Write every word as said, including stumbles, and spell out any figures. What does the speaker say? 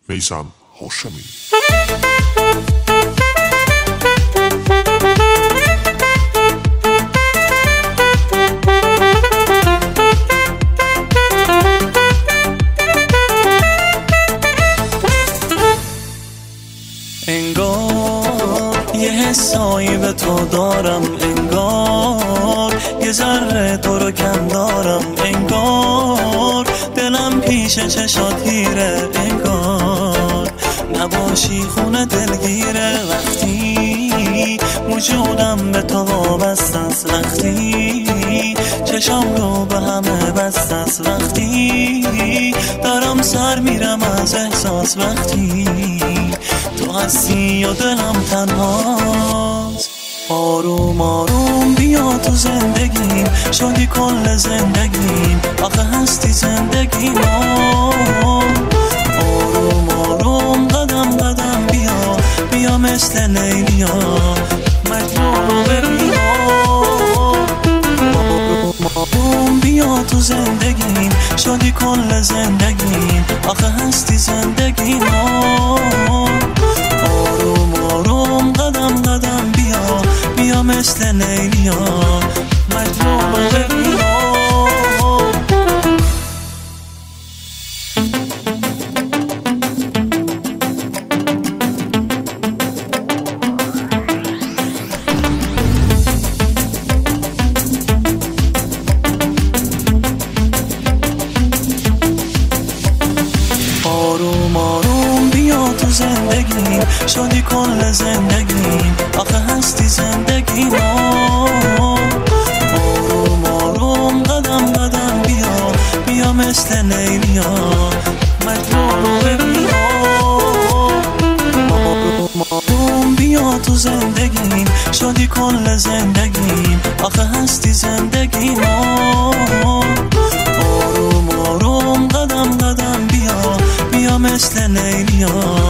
میثم هاشمی. انگار یه حسایی به تو دارم، انگار یه ذره تو رو کم دارم، انگار دلم پیش چشات گیره، انگار نباشی خونه دلگیره. وقتی وجودم به تو وابسته است، وقتی چشام رو به همه بسته است، وقتی دارم سر میرم از احساس، وقتی تو هستی و دلم تنهاست. آروم آروم بیا تو زندگیم، شدی کل زندگیم، آخه هستی زندگیم. آروم آروم قدم قدم بیا، بیا مثل لیلیا مجنون رو ببین. آروم آروم بیا تو زندگیم، شدی کل زندگیم، آخه هستی زندگیم. آروم آروم قدم قدم بیا، بیا مثل لیلیا مجنون رو ببین. آروم آروم بیا تو زندگیم، شدی کل زندگیم، آخه هستی زندگیم. آروم آروم قدم قدم بیا، بیا مثل لیلیا مجنون رو ببین. آروم آروم بیا تو زندگیم، شدی کل زندگیم، آخه هستی زندگیم. آروم آروم قدم قدم بیا، بیا مثل لیلیا